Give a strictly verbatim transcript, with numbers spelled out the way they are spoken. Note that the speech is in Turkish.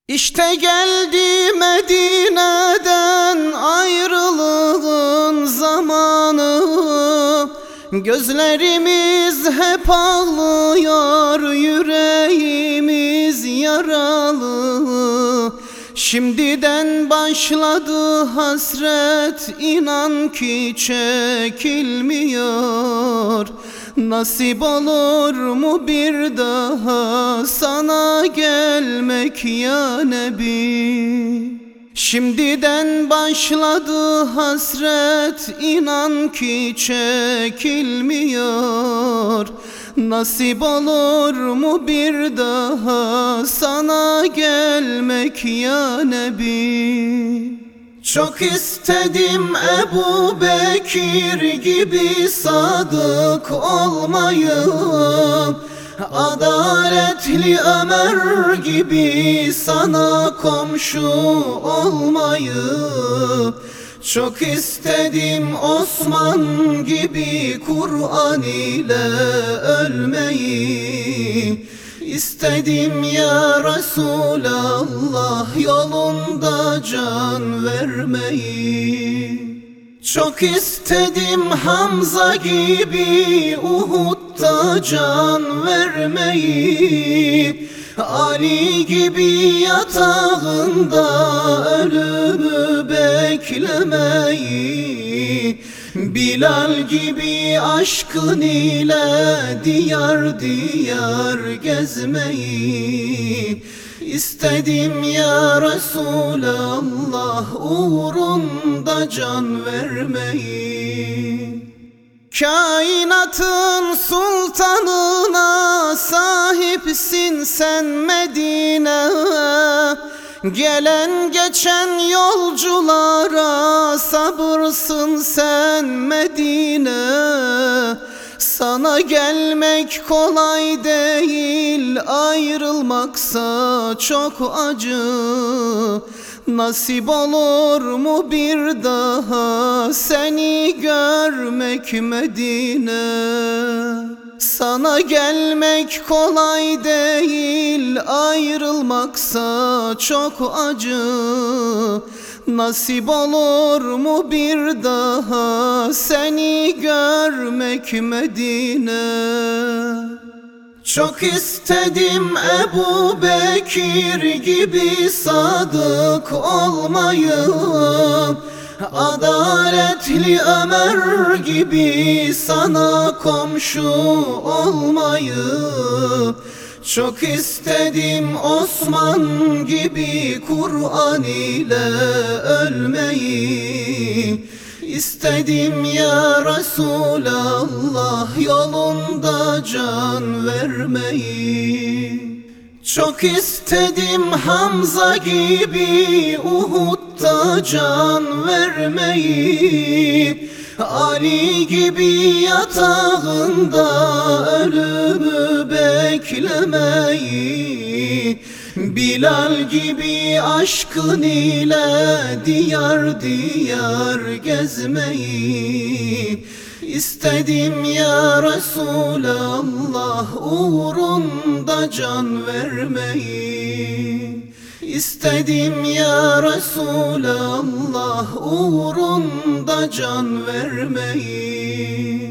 İşte geldi Medine'den ayrılığın zamanı. Gözlerimiz hep ağlıyor, yüreğimiz yaralı. Şimdiden başladı hasret, inan ki çekilmiyor. Nasip olur mu bir daha sana gelmek ya Nebi? Şimdiden başladı hasret, inan ki çekilmiyor. Nasip olur mu bir daha sana gelmek ya Nebi? Çok istedim Ebu Bekir gibi sadık olmayı, adaletli Ömer gibi sana komşu olmayı. Çok istedim Osman gibi Kur'an ile ölmeyi. İstedim ya Resulallah yolunda can vermeyi. Çok istedim Hamza gibi Uhud'da can vermeyi. Ali gibi yatağında ölümü beklemeyi. Bilal gibi aşkın ile diyar diyar gezmeyi. İstedim ya Resulallah uğrunda can vermeyi. Kainatın sultanına sahipsin sen Medine. Gelen geçen yolculara sabırsın sen Medine. Sana gelmek kolay değil, ayrılmaksa çok acı. Nasip olur mu bir daha seni görmek Medine? Sana gelmek kolay değil, ayrılmaksa çok acı. Nasip olur mu bir daha seni görmek Medine? Çok istedim Ebu Bekir gibi sadık olmayı, adaletli Ömer gibi sana komşu olmayı. Çok istedim Osman gibi Kur'an ile ölmeyi. İstedim ya Resulallah yolunda can vermeyi. Çok istedim Hamza gibi Uhud'da can vermeyi. Ali gibi yatağında ölümü beklemeyi. Bilal gibi aşkın ile diyar diyar gezmeyi. İstedim ya Resulallah uğrunda can vermeyi. İstedim ya Resulallah uğrunda can vermeyi.